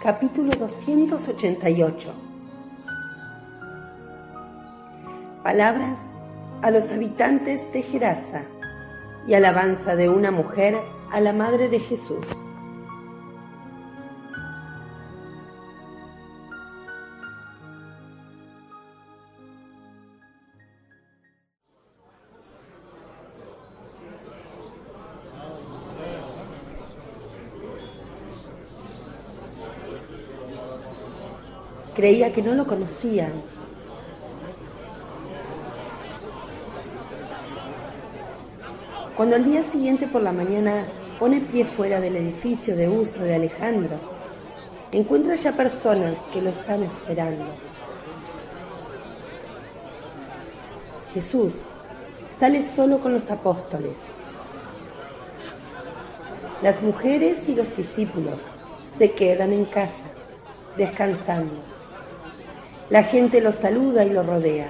Capítulo 288. Palabras a los habitantes de Gerasa y alabanza de una mujer a la Madre de Jesús. Creía que no lo conocían. Cuando al día siguiente por la mañana pone pie fuera del edificio de uso de Alejandro, encuentra ya personas que lo están esperando. Jesús sale solo con los apóstoles. Las mujeres y los discípulos se quedan en casa, descansando. La gente lo saluda y lo rodea.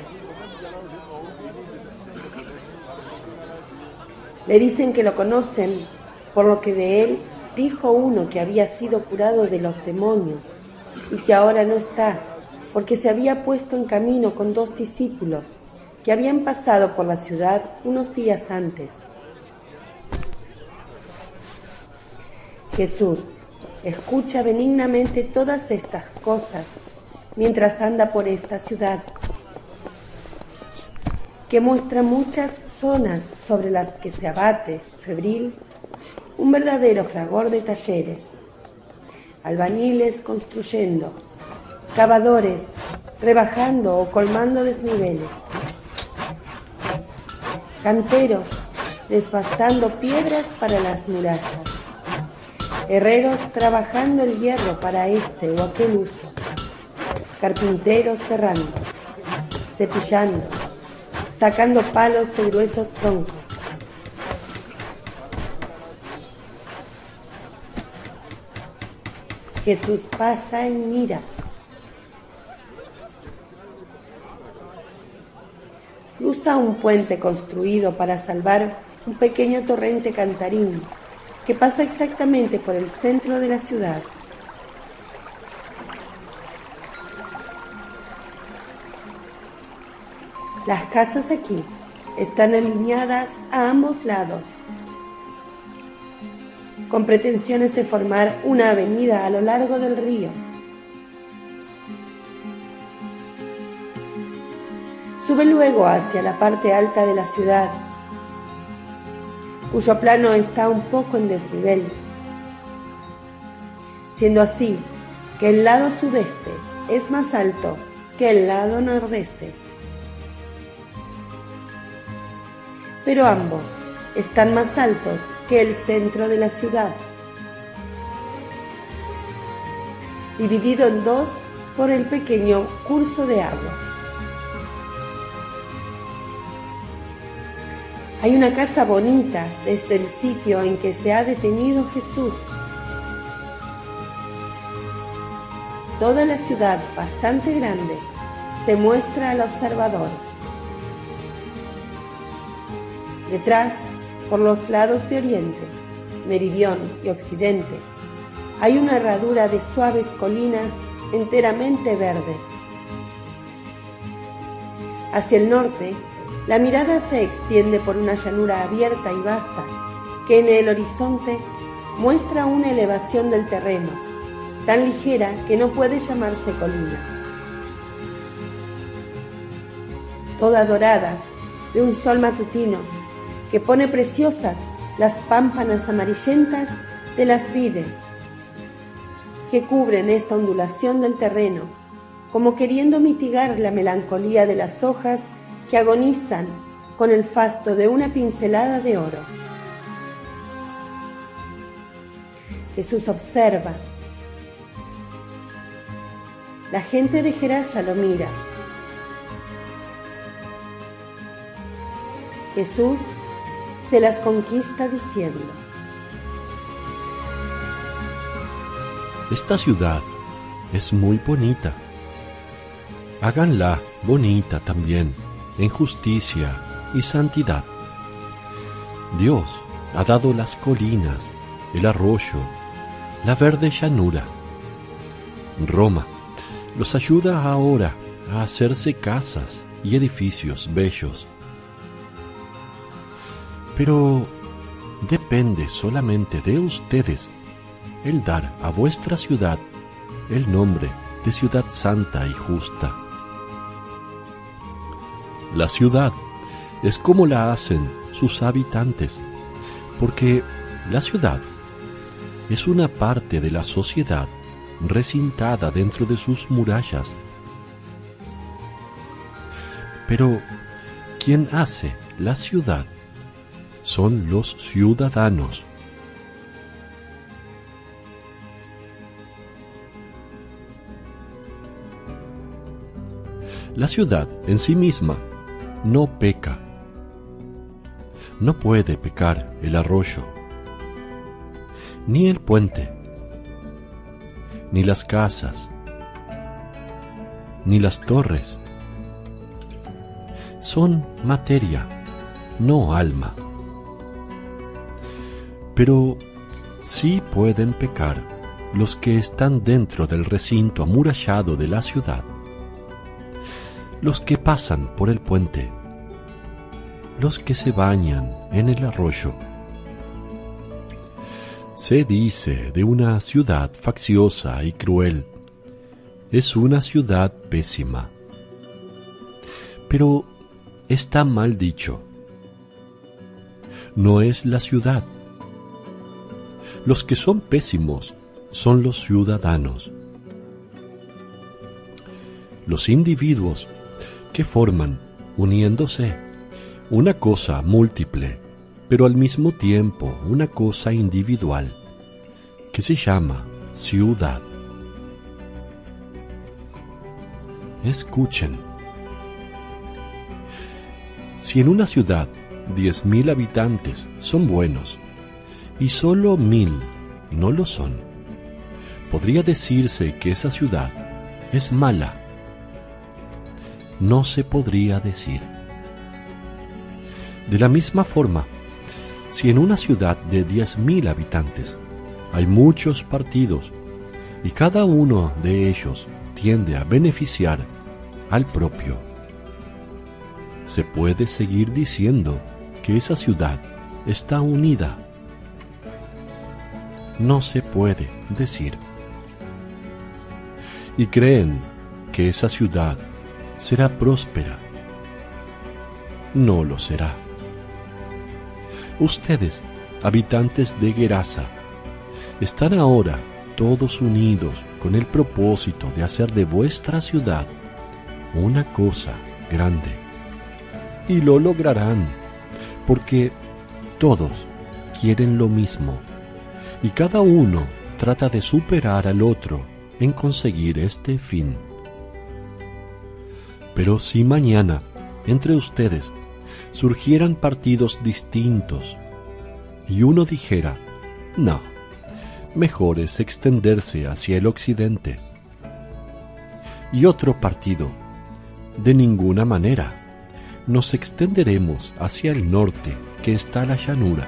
Le dicen que lo conocen, por lo que de él dijo uno que había sido curado de los demonios y que ahora no está, porque se había puesto en camino con 2 discípulos que habían pasado por la ciudad unos días antes. Jesús escucha benignamente todas estas cosas mientras anda por esta ciudad, que muestra muchas zonas sobre las que se abate, febril, un verdadero fragor de talleres, albañiles construyendo, cavadores rebajando o colmando desniveles, canteros desbastando piedras para las murallas, herreros trabajando el hierro para este o aquel uso, carpinteros serrando, cepillando, sacando palos de gruesos troncos. Jesús pasa y mira. Cruza un puente construido para salvar un pequeño torrente cantarín que pasa exactamente por el centro de la ciudad. Las casas aquí están alineadas a ambos lados, con pretensiones de formar una avenida a lo largo del río. Sube luego hacia la parte alta de la ciudad, cuyo plano está un poco en desnivel, siendo así que el lado sudeste es más alto que el lado nordeste. Pero ambos están más altos que el centro de la ciudad, dividido en 2 por el pequeño curso de agua. Hay una casa bonita desde el sitio en que se ha detenido Jesús. Toda la ciudad, bastante grande, se muestra al observador. Detrás, por los lados de oriente, meridión y occidente, hay una herradura de suaves colinas enteramente verdes. Hacia el norte, la mirada se extiende por una llanura abierta y vasta que en el horizonte muestra una elevación del terreno, tan ligera que no puede llamarse colina. Toda dorada, de un sol matutino, que pone preciosas las pámpanas amarillentas de las vides que cubren esta ondulación del terreno, como queriendo mitigar la melancolía de las hojas que agonizan con el fasto de una pincelada de oro. Jesús observa. La gente de Gerasa lo mira. Jesús se las conquista diciendo: Esta ciudad es muy bonita. Háganla bonita también, en justicia y santidad. Dios ha dado las colinas, el arroyo, la verde llanura. Roma los ayuda ahora a hacerse casas y edificios bellos. Pero depende solamente de ustedes el dar a vuestra ciudad el nombre de ciudad santa y justa. La ciudad es como la hacen sus habitantes, porque la ciudad es una parte de la sociedad recintada dentro de sus murallas. Pero quien hace la ciudad son los ciudadanos. La ciudad en sí misma no peca. No puede pecar el arroyo, ni el puente, ni las casas, ni las torres. Son materia, no alma. Pero sí pueden pecar los que están dentro del recinto amurallado de la ciudad, los que pasan por el puente, los que se bañan en el arroyo. Se dice de una ciudad facciosa y cruel: es una ciudad pésima. Pero está mal dicho. No es la ciudad. Los que son pésimos son los ciudadanos. Los individuos que forman, uniéndose, una cosa múltiple, pero al mismo tiempo una cosa individual, que se llama ciudad. Escuchen. Si en una ciudad 10.000 habitantes son buenos y solo 1.000 no lo son, podría decirse que esa ciudad es mala. No se podría decir. De la misma forma, si en una ciudad de 10.000 habitantes hay muchos partidos y cada uno de ellos tiende a beneficiar al propio, se puede seguir diciendo que esa ciudad está unida. No se puede decir. Y creen que esa ciudad será próspera. No lo será. Ustedes, habitantes de Gerasa, están ahora todos unidos con el propósito de hacer de vuestra ciudad una cosa grande. Y lo lograrán, porque todos quieren lo mismo, y cada uno trata de superar al otro en conseguir este fin. Pero si mañana, entre ustedes, surgieran partidos distintos, y uno dijera: no, mejor es extenderse hacia el occidente, y otro partido: de ninguna manera, nos extenderemos hacia el norte, que está la llanura,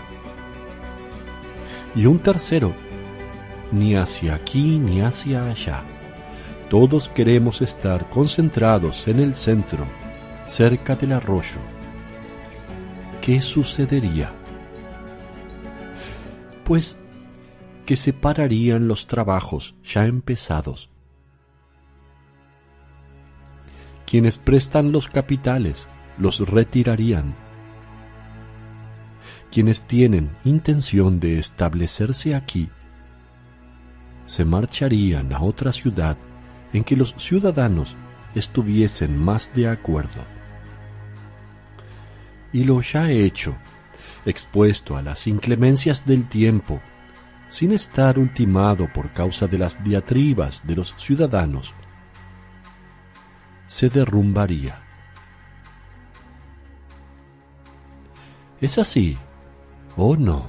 y un tercero: ni hacia aquí ni hacia allá, todos queremos estar concentrados en el centro, cerca del arroyo. ¿Qué sucedería? Pues que se pararían los trabajos ya empezados. Quienes prestan los capitales los retirarían. Quienes tienen intención de establecerse aquí se marcharían a otra ciudad en que los ciudadanos estuviesen más de acuerdo. Y lo ya hecho, expuesto a las inclemencias del tiempo, sin estar ultimado por causa de las diatribas de los ciudadanos, se derrumbaría. ¿Es así o no?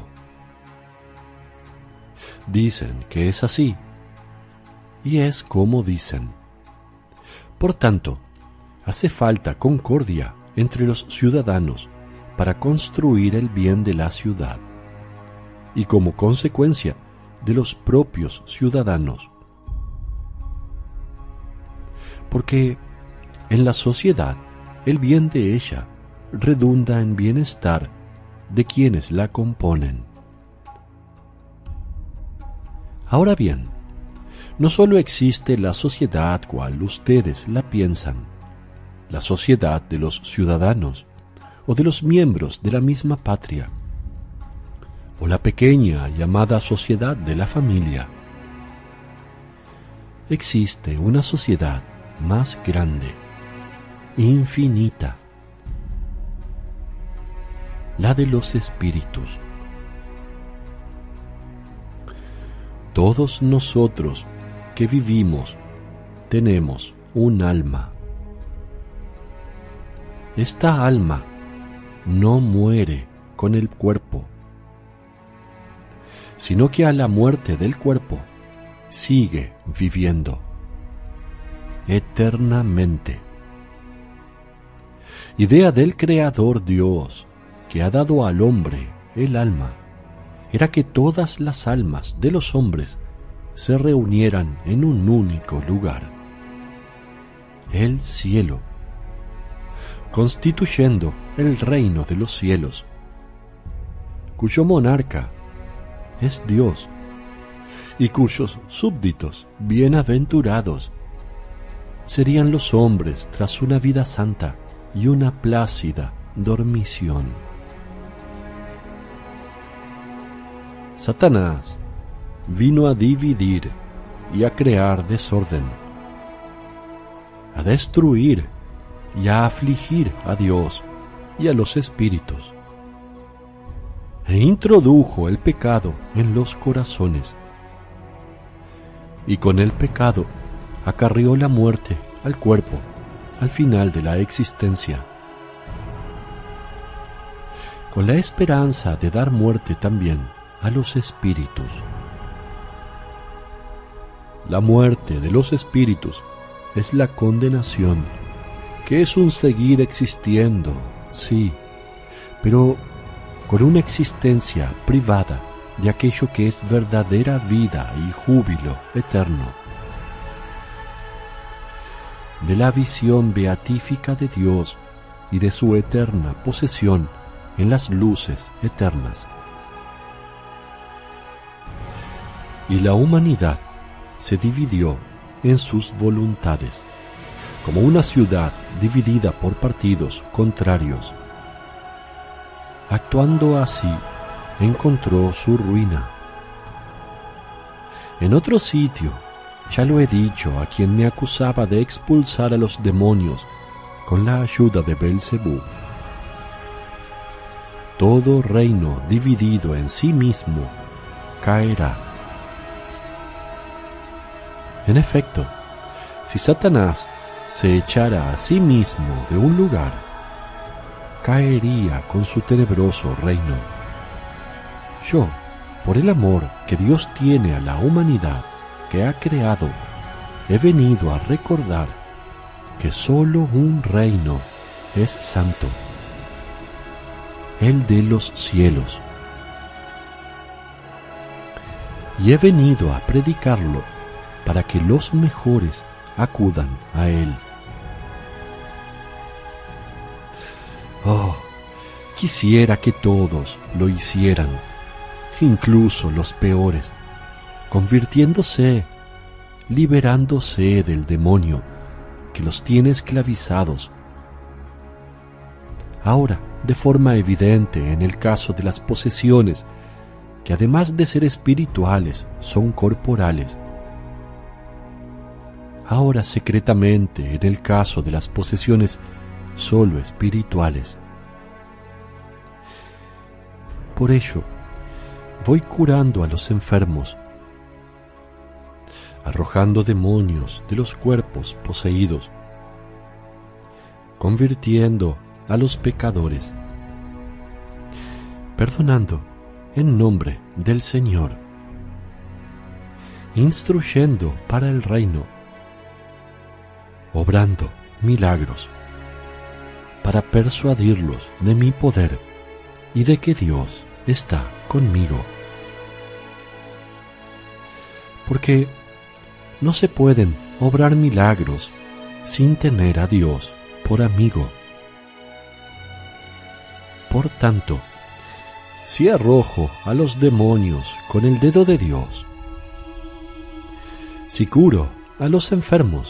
Dicen que es así, y es como dicen. Por tanto, hace falta concordia entre los ciudadanos para construir el bien de la ciudad, y como consecuencia de los propios ciudadanos. porque en la sociedad el bien de ella redunda en bienestar de quienes la componen. Ahora bien, no solo existe la sociedad cual ustedes la piensan, la sociedad de los ciudadanos o de los miembros de la misma patria, o la pequeña llamada sociedad de la familia. Existe una sociedad más grande, infinita, la de los espíritus. Todos nosotros que vivimos tenemos un alma. Esta alma no muere con el cuerpo, sino que a la muerte del cuerpo sigue viviendo eternamente. Idea del Creador Dios, que ha dado al hombre el alma, era que todas las almas de los hombres se reunieran en un único lugar, el cielo, constituyendo el reino de los cielos, cuyo monarca es Dios y cuyos súbditos bienaventurados serían los hombres tras una vida santa y una plácida dormición. Satanás vino a dividir y a crear desorden, a destruir y a afligir a Dios y a los espíritus, e introdujo el pecado en los corazones, y con el pecado acarreó la muerte al cuerpo al final de la existencia, con la esperanza de dar muerte también a los espíritus. La muerte de los espíritus es la condenación, que es un seguir existiendo, sí, pero con una existencia privada de aquello que es verdadera vida y júbilo eterno, de la visión beatífica de Dios y de su eterna posesión en las luces eternas. Y la humanidad se dividió en sus voluntades, como una ciudad dividida por partidos contrarios. Actuando así, encontró su ruina. En otro sitio, ya lo he dicho a quien me acusaba de expulsar a los demonios con la ayuda de Belcebú: todo reino dividido en sí mismo caerá. En efecto, si Satanás se echara a sí mismo de un lugar, caería con su tenebroso reino. Yo, por el amor que Dios tiene a la humanidad que ha creado, he venido a recordar que solo un reino es santo, el de los cielos. Y he venido a predicarlo para que los mejores acudan a él. Oh, quisiera que todos lo hicieran, incluso los peores, convirtiéndose, liberándose del demonio que los tiene esclavizados. Ahora, de forma evidente en el caso de las posesiones, que además de ser espirituales, son corporales. Ahora secretamente en el caso de las posesiones solo espirituales. Por ello, voy curando a los enfermos, arrojando demonios de los cuerpos poseídos, convirtiendo a los pecadores, perdonando en nombre del Señor, instruyendo para el reino, obrando milagros para persuadirlos de mi poder y de que Dios está conmigo. Porque no se pueden obrar milagros sin tener a Dios por amigo. Por tanto, si arrojo a los demonios con el dedo de Dios, si curo a los enfermos,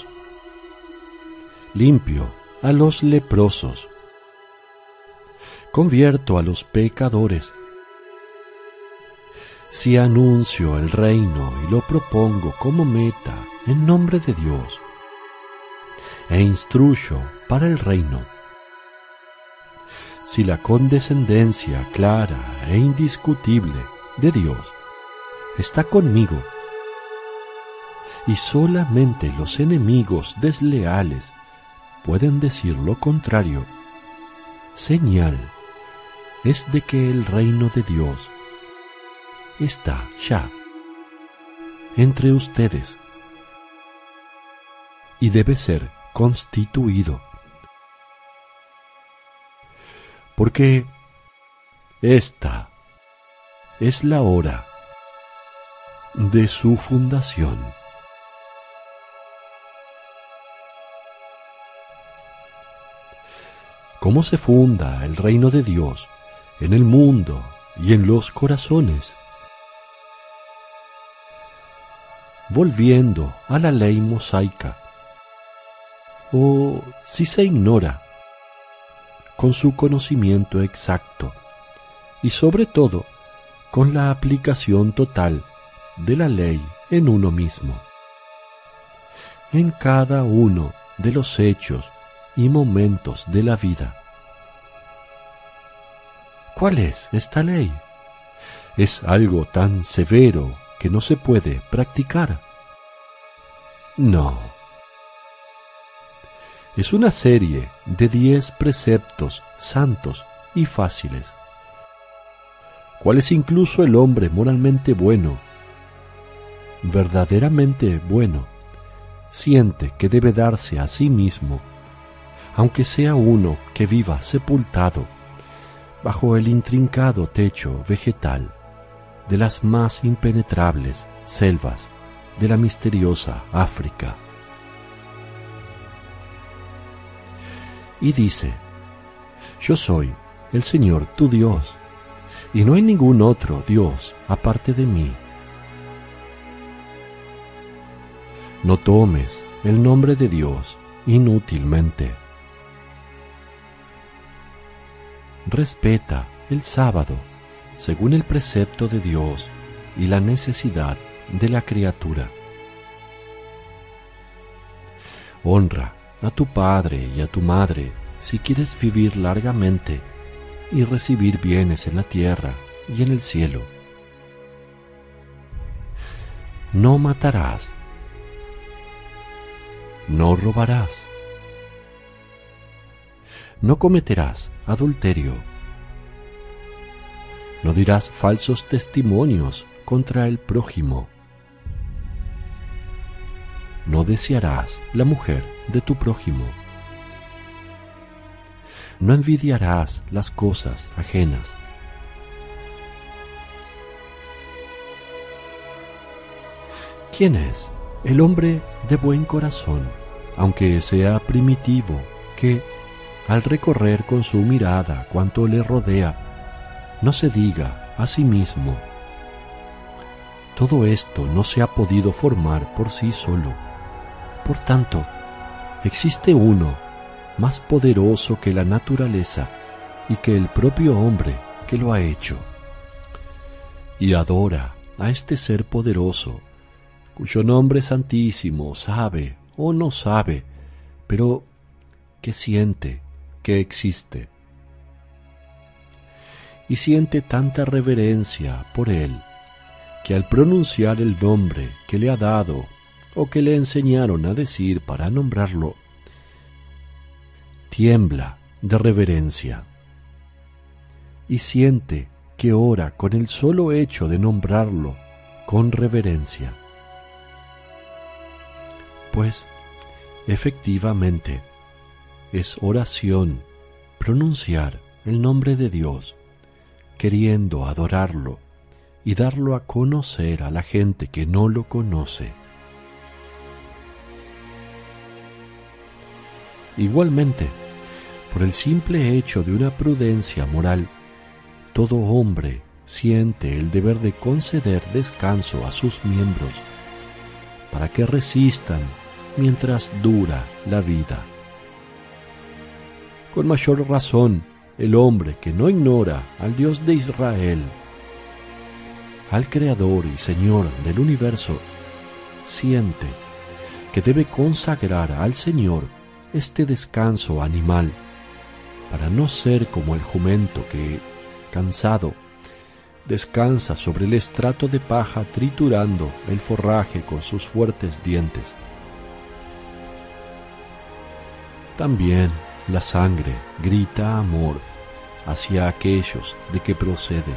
limpio a los leprosos, convierto a los pecadores, si anuncio el reino y lo propongo como meta en nombre de Dios, e instruyo para el reino, si la condescendencia clara e indiscutible de Dios está conmigo, y solamente los enemigos desleales pueden decir lo contrario, señal es de que el reino de Dios está ya entre ustedes y debe ser constituido, porque esta es la hora de su fundación. ¿Cómo se funda el reino de Dios en el mundo y en los corazones? Volviendo a la ley mosaica, o si se ignora, con su conocimiento exacto y sobre todo con la aplicación total de la ley en uno mismo, en cada uno de los hechos y momentos de la vida. ¿Cuál es esta ley? ¿Es algo tan severo que no se puede practicar? No. Es una serie de 10 preceptos santos y fáciles, cuales incluso el hombre moralmente bueno, verdaderamente bueno, siente que debe darse a sí mismo, aunque sea uno que viva sepultado bajo el intrincado techo vegetal de las más impenetrables selvas de la misteriosa África. Y dice: yo soy el Señor tu Dios, y no hay ningún otro Dios aparte de mí. No tomes el nombre de Dios inútilmente. Respeta el sábado según el precepto de Dios y la necesidad de la criatura. Honra a tu padre y a tu madre si quieres vivir largamente y recibir bienes en la tierra y en el cielo. No matarás. No robarás. No cometerás adulterio. No dirás falsos testimonios contra el prójimo. No desearás la mujer de tu prójimo. No envidiarás las cosas ajenas. ¿Quién es el hombre de buen corazón, aunque sea primitivo, que, al recorrer con su mirada cuanto le rodea, no se diga a sí mismo: todo esto no se ha podido formar por sí solo? Por tanto, existe uno más poderoso que la naturaleza y que el propio hombre que lo ha hecho. Y adora a este ser poderoso, cuyo nombre santísimo sabe o no sabe, pero que siente que existe. Y siente tanta reverencia por él, que al pronunciar el nombre que le ha dado o que le enseñaron a decir para nombrarlo, tiembla de reverencia y siente que ora con el solo hecho de nombrarlo con reverencia. Pues, efectivamente, es oración pronunciar el nombre de Dios, queriendo adorarlo y darlo a conocer a la gente que no lo conoce. Igualmente, por el simple hecho de una prudencia moral, todo hombre siente el deber de conceder descanso a sus miembros para que resistan mientras dura la vida. Con mayor razón, el hombre que no ignora al Dios de Israel, al Creador y Señor del universo, siente que debe consagrar al Señor este descanso animal para no ser como el jumento que, cansado, descansa sobre el estrato de paja triturando el forraje con sus fuertes dientes. También la sangre grita amor hacia aquellos de que procede.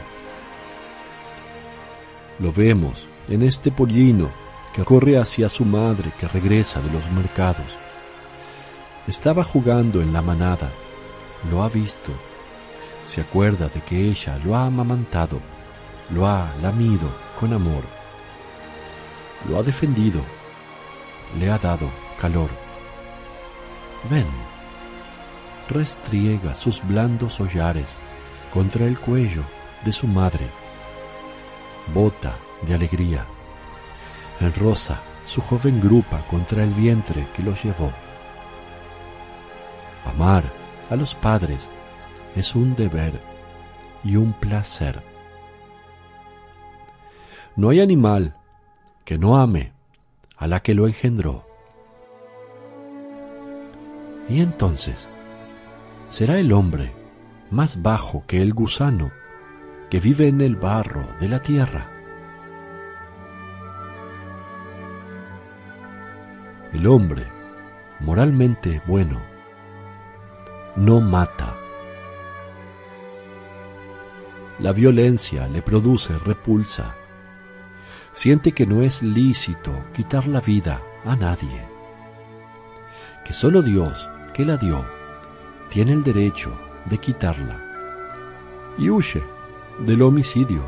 Lo vemos en este pollino que corre hacia su madre que regresa de los mercados. Estaba jugando en la manada, lo ha visto, se acuerda de que ella lo ha amamantado, lo ha lamido con amor, lo ha defendido, le ha dado calor. Ven, restriega sus blandos hollares contra el cuello de su madre, bota de alegría, enrosa su joven grupa contra el vientre que los llevó. Amar a los padres es un deber y un placer. No hay animal que no ame a la que lo engendró. Y entonces, ¿será el hombre más bajo que el gusano que vive en el barro de la tierra? El hombre, moralmente bueno, no mata. La violencia le produce repulsa. Siente que no es lícito quitar la vida a nadie, que solo Dios, que la dio, tiene el derecho de quitarla, y huye del homicidio.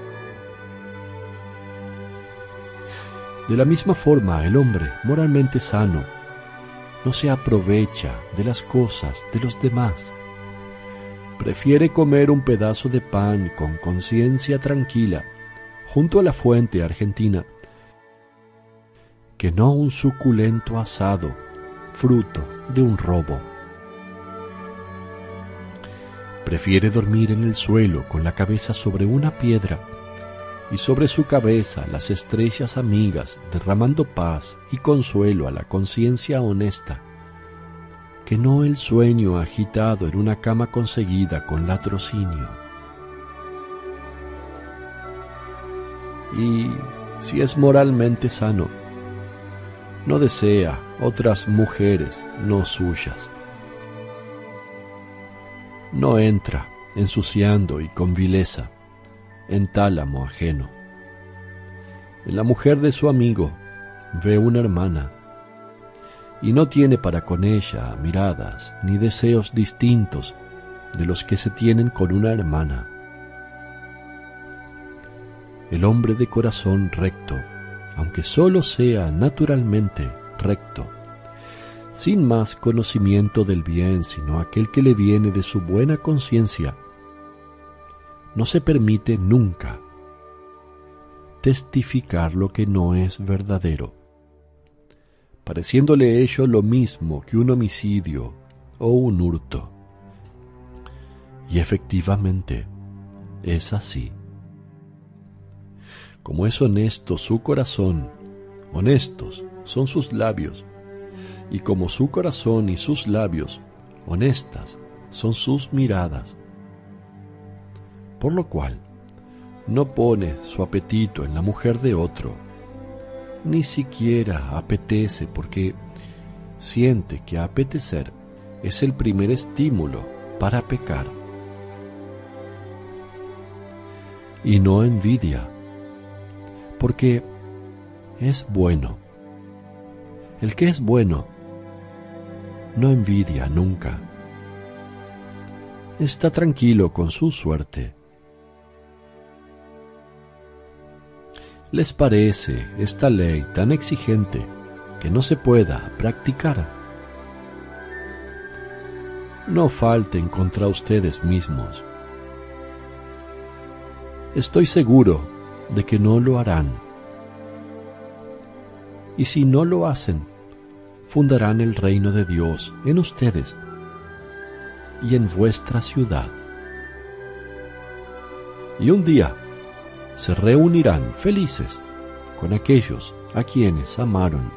De la misma forma, el hombre moralmente sano no se aprovecha de las cosas de los demás. Prefiere comer un pedazo de pan con conciencia tranquila junto a la fuente argentina que no un suculento asado fruto de un robo. Prefiere dormir en el suelo con la cabeza sobre una piedra y sobre su cabeza las estrellas amigas derramando paz y consuelo a la conciencia honesta, que no el sueño agitado en una cama conseguida con latrocinio. Y si es moralmente sano, no desea otras mujeres no suyas. No entra ensuciando y con vileza en tálamo ajeno. En la mujer de su amigo ve una hermana y no tiene para con ella miradas ni deseos distintos de los que se tienen con una hermana. El hombre de corazón recto, aunque solo sea naturalmente recto, sin más conocimiento del bien sino aquel que le viene de su buena conciencia, no se permite nunca testificar lo que no es verdadero, pareciéndole ello lo mismo que un homicidio o un hurto. Y efectivamente es así. Como es honesto su corazón, honestos son sus labios, y como su corazón y sus labios, honestas son sus miradas. Por lo cual, no pone su apetito en la mujer de otro, ni siquiera apetece porque siente que apetecer es el primer estímulo para pecar. Y no envidia, porque es bueno. El que es bueno no envidia nunca. Está tranquilo con su suerte. ¿Les parece esta ley tan exigente que no se pueda practicar? no falten contra ustedes mismos. Estoy seguro de que no lo harán. Y si no lo hacen, fundarán el reino de Dios en ustedes y en vuestra ciudad. Y un día se reunirán felices con aquellos a quienes amaron,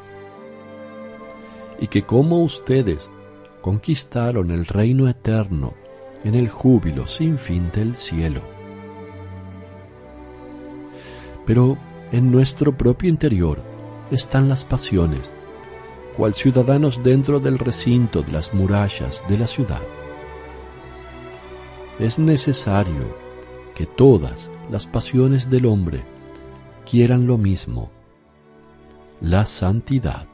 y que como ustedes conquistaron el reino eterno en el júbilo sin fin del cielo. Pero en nuestro propio interior están las pasiones, cual ciudadanos dentro del recinto de las murallas de la ciudad. Es necesario que todas las pasiones del hombre quieran lo mismo, la santidad.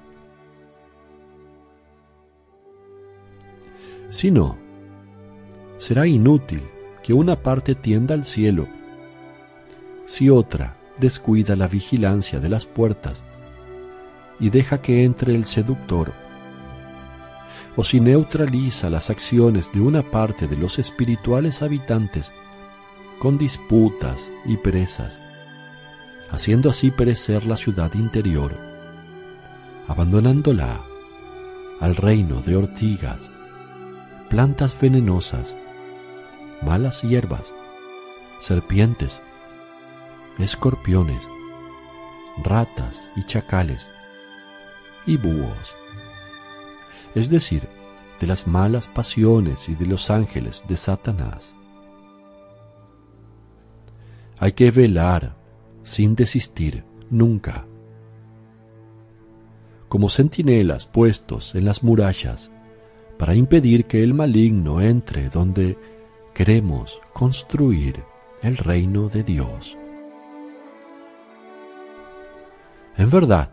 Si no, será inútil que una parte tienda al cielo si otra descuida la vigilancia de las puertas y deja que entre el seductor, o si neutraliza las acciones de una parte de los espirituales habitantes con disputas y perezas, haciendo así perecer la ciudad interior, abandonándola al reino de ortigas, plantas venenosas, malas hierbas, serpientes, escorpiones, ratas y chacales, y búhos, es decir, de las malas pasiones y de los ángeles de Satanás. Hay que velar sin desistir nunca. Como centinelas puestos en las murallas para impedir que el maligno entre donde queremos construir el reino de Dios. En verdad,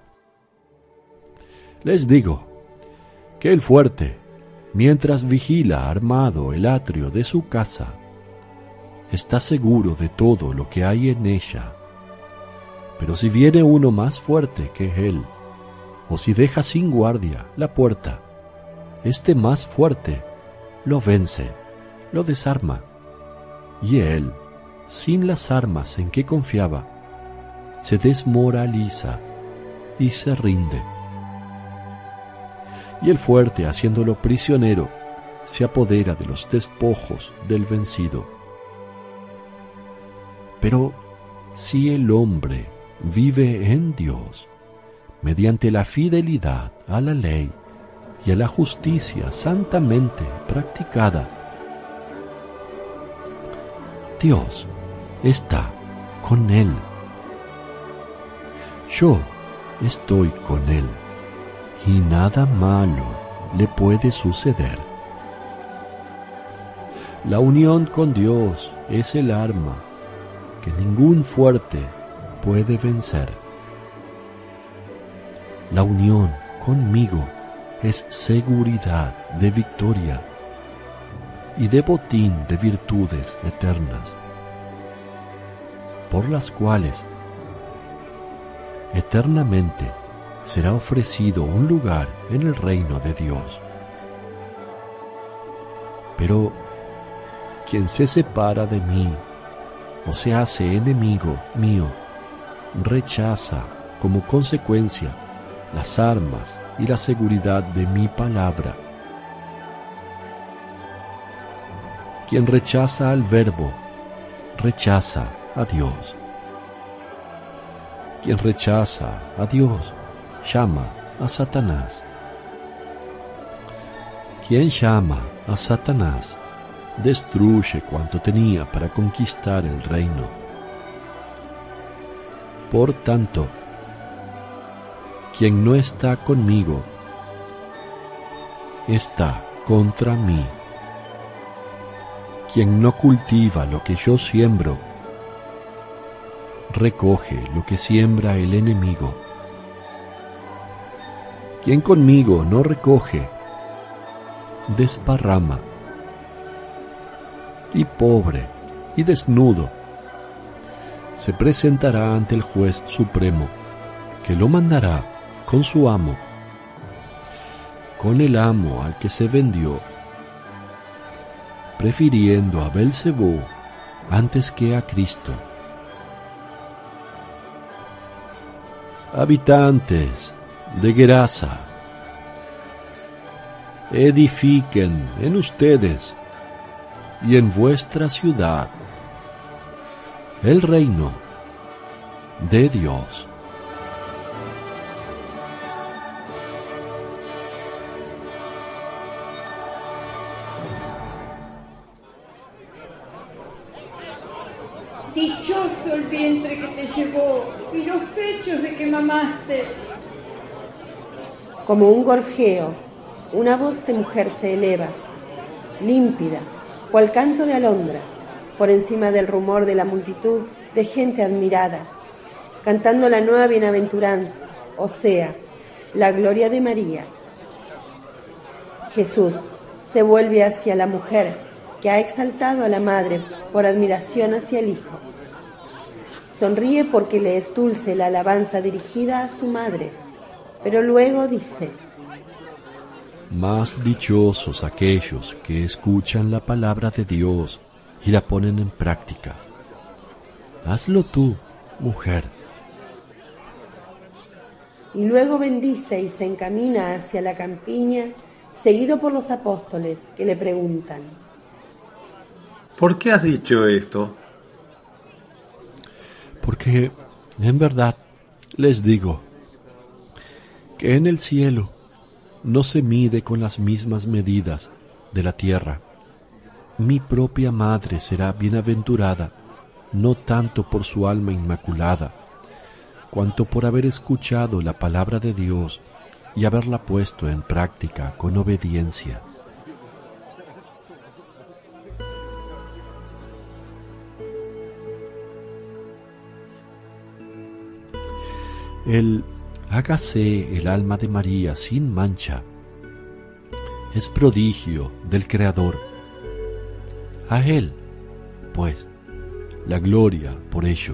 les digo que el fuerte, mientras vigila armado el atrio de su casa, está seguro de todo lo que hay en ella. Pero si viene uno más fuerte que él, o si deja sin guardia la puerta, este más fuerte lo vence, lo desarma, y él, sin las armas en que confiaba, se desmoraliza y se rinde. Y el fuerte, haciéndolo prisionero, se apodera de los despojos del vencido. Pero si el hombre vive en Dios, mediante la fidelidad a la ley y a la justicia santamente practicada, Dios está con él. Yo estoy con él, y nada malo le puede suceder. La unión con Dios es el arma que ningún fuerte puede vencer. La unión conmigo es seguridad de victoria y de botín de virtudes eternas, por las cuales eternamente será ofrecido un lugar en el reino de Dios. Pero quien se separa de mí o se hace enemigo mío, rechaza como consecuencia las armas y la seguridad de mi palabra. Quien rechaza al Verbo, rechaza a Dios. Quien rechaza a Dios, llama a Satanás. Quien llama a Satanás, destruye cuanto tenía para conquistar el reino. Por tanto, quien no está conmigo, está contra mí. Quien no cultiva lo que yo siembro, recoge lo que siembra el enemigo. Quien conmigo no recoge, desparrama. Y pobre y desnudo, se presentará ante el juez supremo, que lo mandará con su amo, con el amo al que se vendió, prefiriendo a Belcebú antes que a Cristo. Habitantes de Gerasa, edifiquen en ustedes y en vuestra ciudad el reino de Dios. Dichoso el vientre que te llevó y los pechos de que mamaste. Como un gorjeo, una voz de mujer se eleva, límpida, cual canto de alondra, por encima del rumor de la multitud de gente admirada, cantando la nueva bienaventuranza, o sea, la gloria de María. Jesús se vuelve hacia la mujer que ha exaltado a la madre por admiración hacia el Hijo. Sonríe porque le es dulce la alabanza dirigida a su madre, pero luego dice: Más dichosos aquellos que escuchan la palabra de Dios y la ponen en práctica. Hazlo tú, mujer. Y luego bendice y se encamina hacia la campiña, seguido por los apóstoles que le preguntan: ¿Por qué has dicho esto? Porque, en verdad, les digo que en el cielo no se mide con las mismas medidas de la tierra. Mi propia madre será bienaventurada, no tanto por su alma inmaculada, cuanto por haber escuchado la palabra de Dios y haberla puesto en práctica con obediencia. El hágase el alma de María sin mancha es prodigio del Creador. A Él, pues, la gloria por ello.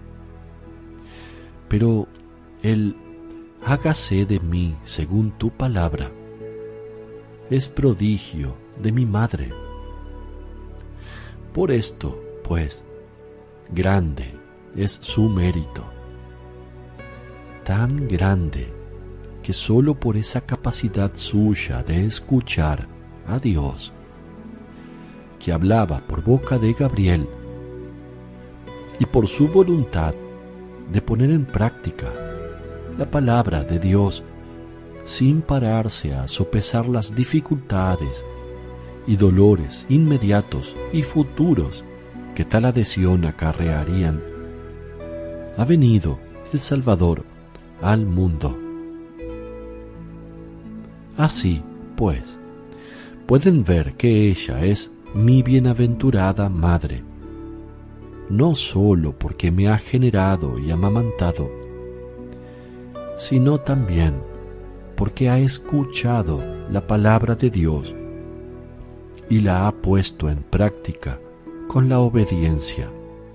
Pero el hágase de mí según tu palabra es prodigio de mi madre. Por esto, pues, grande es su mérito. Tan grande que sólo por esa capacidad suya de escuchar a Dios, que hablaba por boca de Gabriel, y por su voluntad de poner en práctica la palabra de Dios sin pararse a sopesar las dificultades y dolores inmediatos y futuros que tal adhesión acarrearían, ha venido el Salvador al mundo. Así, pues, pueden ver que ella es mi bienaventurada madre, no sólo porque me ha generado y amamantado, sino también porque ha escuchado la palabra de Dios y la ha puesto en práctica con la obediencia.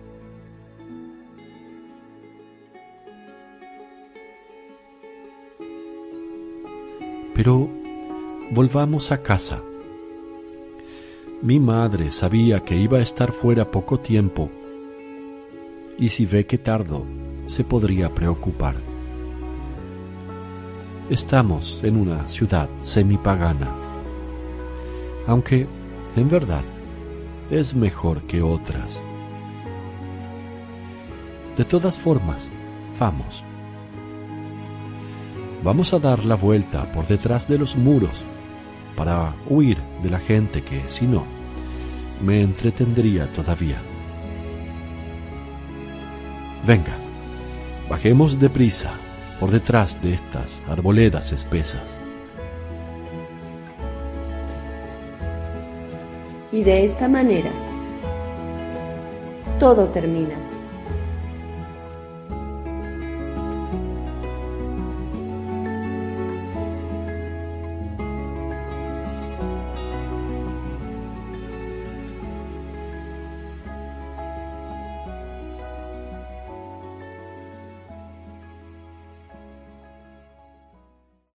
Pero volvamos a casa. Mi madre sabía que iba a estar fuera poco tiempo, y si ve que tardo, se podría preocupar. Estamos en una ciudad semipagana, aunque, en verdad, es mejor que otras. De todas formas, vamos. Vamos a dar la vuelta por detrás de los muros para huir de la gente que, si no, me entretendría todavía. Venga, bajemos deprisa por detrás de estas arboledas espesas. Y de esta manera, todo termina.